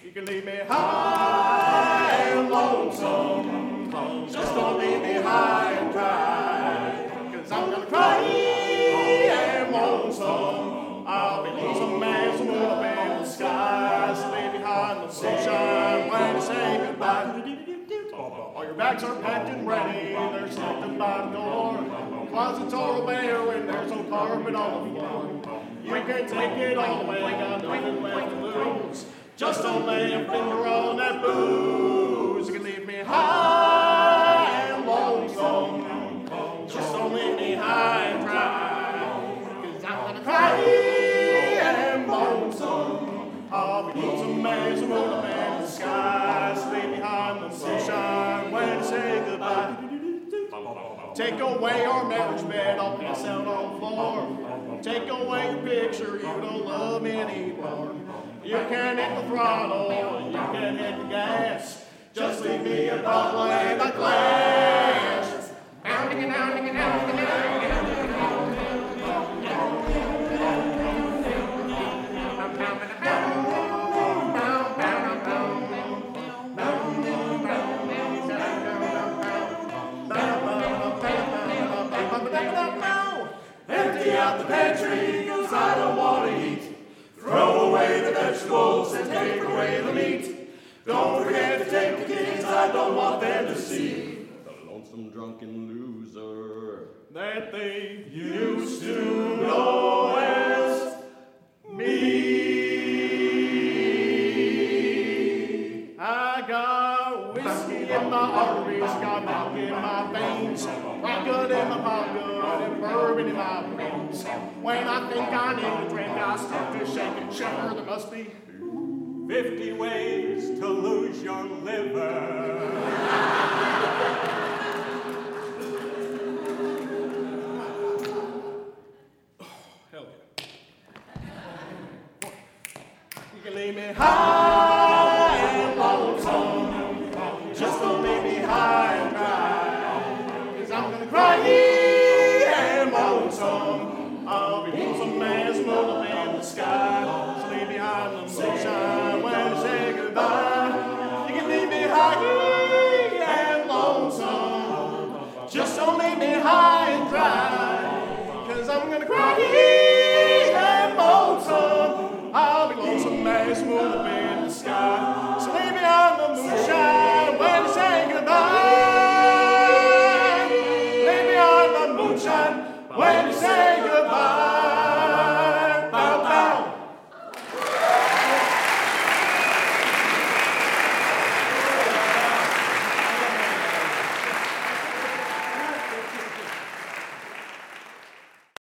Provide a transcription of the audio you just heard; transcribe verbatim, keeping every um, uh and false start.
You can leave me high and lonesome. Just don't leave me high and dry. Cause I'm gonna cry and lonesome. I'll be lonesome as the moon up in the sky. So leave behind the sunshine when you say goodbye. All your bags are packed and ready. They're selected by the door. Closets are bare when there's no carpet on the floor. You can take it all away, got nothing left to lose. Just don't lay a finger on that booze. You can leave me high and lonesome. Just don't leave me high and dry. Cause I'm gonna cry and lonesome. I'll be lonesome as a moon up in the sky. Sleep behind the sunshine when you say goodbye. Take away our marriage bed, I'll pass out on the floor. Take away your picture, you don't love me anymore. You can hit the throttle, you can hit the gas. Just leave me a bottle and a glass. Pounding and pounding and pounding and pounding. Empty out the pantry, cause I don't want to eat. Throw away the vegetables and take away the meat. Don't forget to take the kids, I don't want them to see the lonesome drunken loser that they used to know as me. I got whiskey in my arteries, got milk in my veins, rocket in my pocket, and bourbon in my veins. When I think I need a drink, I start to shake and shiver. There must be fifty ways to lose your liver. Hell yeah. You can leave me high and lonesome. Just don't leave me high and dry. Cause I'm gonna cry and lonesome. I'll be lonesome as the moon up in the sky. So leave behind the sunshine when you say goodbye. You can leave me high and lonesome. Just don't leave me high and dry. Cause I'm gonna cry